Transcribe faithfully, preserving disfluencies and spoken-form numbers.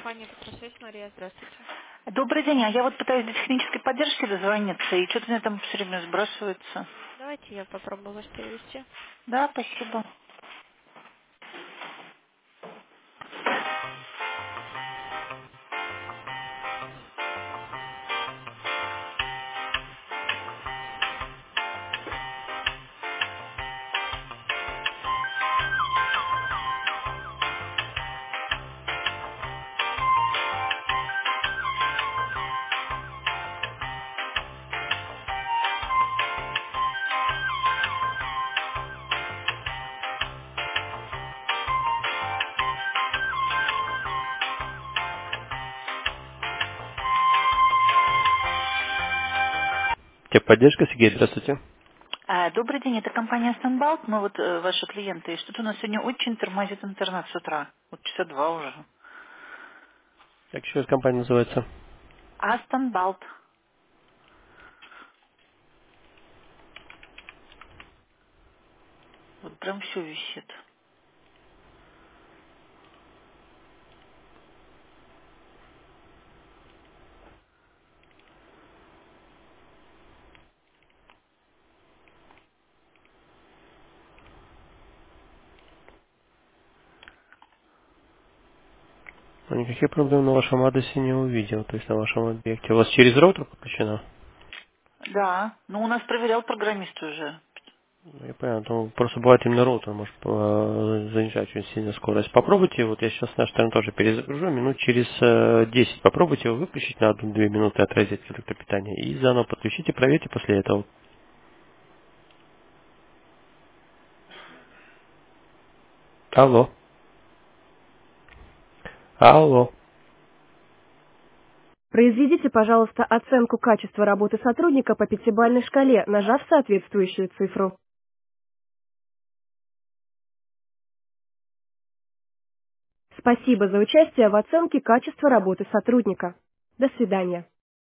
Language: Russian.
компания «Петросвязь», Мария, здравствуйте. Добрый день, а я вот пытаюсь до технической поддержки дозвониться, и что-то мне там все время сбрасывается. Давайте я попробую вас перевести. Да, спасибо. Техподдержка, Сергей, здравствуйте. А, добрый день, это компания Станбалт, мы вот э, ваши клиенты, и что-то у нас сегодня очень тормозит интернет с утра, вот часа два уже. Как еще раз компания называется? А Станбалт, вот прям все висит. Ну, никаких проблем на вашем адресе не увидел, то есть на вашем объекте. У вас через роутер подключено? Да, ну у нас проверял программист уже. Ну, я понял, то просто бывает именно роутер может э, занижать очень сильно скорость. Попробуйте, вот я сейчас наш сторону тоже перезагружу, минут через э, десять. Попробуйте его выключить на одну-две минуты от розетки электропитания и заново подключите, проверьте после этого. Алло. Алло. Произведите, пожалуйста, оценку качества работы сотрудника по пятибалльной шкале, нажав соответствующую цифру. Спасибо за участие в оценке качества работы сотрудника. До свидания.